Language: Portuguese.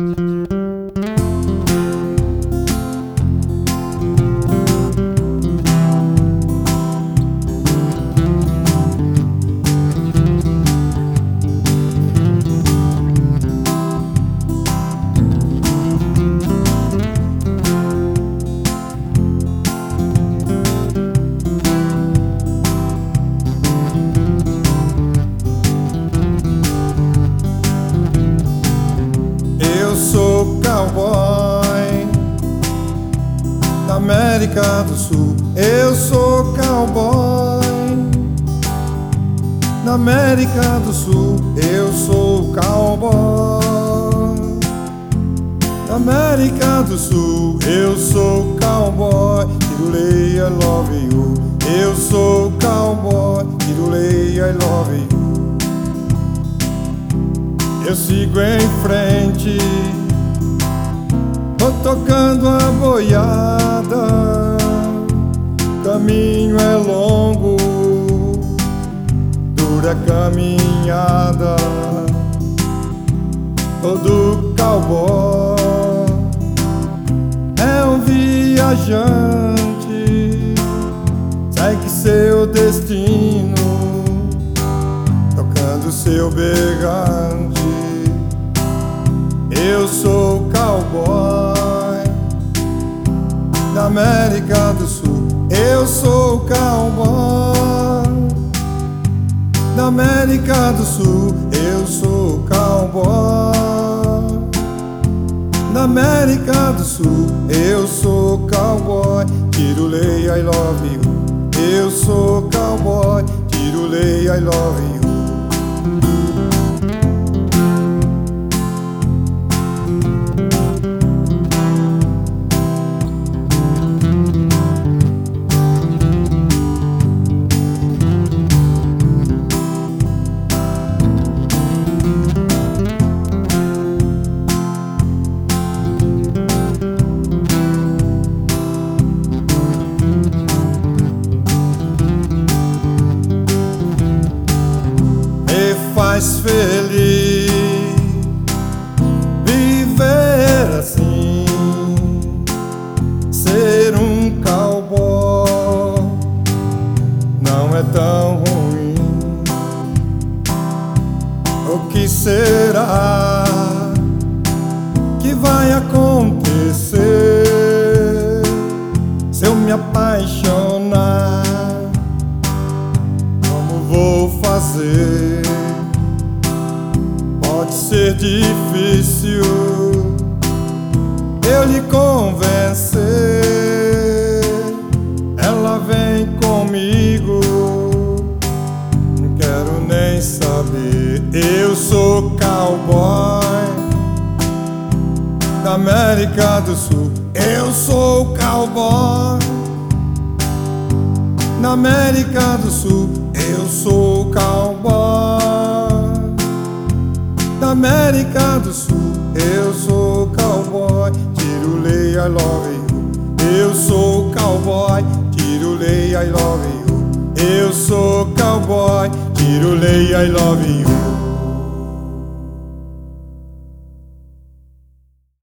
Eu sou cowboy da América do Sul. Eu sou cowboy da América do Sul. Eu sou cowboy da América do Sul. Eu sou cowboy, Tirulei, I love you. Eu sou cowboy, Tirulei, I love you. Eu sigo em frente, vou tocando a boiada. Caminho é longo, dura a caminhada. Todo cowboy é um viajante, segue seu destino, tocando seu berrante. Eu sou cowboy da América do Sul. Eu sou cowboy da América do Sul. Eu sou cowboy da América do Sul. Eu sou cowboy, Tirulei, I love you. Eu sou cowboy, Tirulei, I love you. Faz feliz viver assim, ser um cowboy não é tão ruim. O que será que vai acontecer se eu me apaixonar? Como vou fazer? Pode ser difícil eu lhe convencer. Ela vem comigo, não quero nem saber. Eu sou cowboy da América do Sul. Eu sou cowboy da América do Sul. Eu sou cowboy da América do Sul. Eu sou cowboy, Tirulei, I love you. Eu sou cowboy, Tirulei, I love you. Eu sou cowboy, Tirulei, I love you.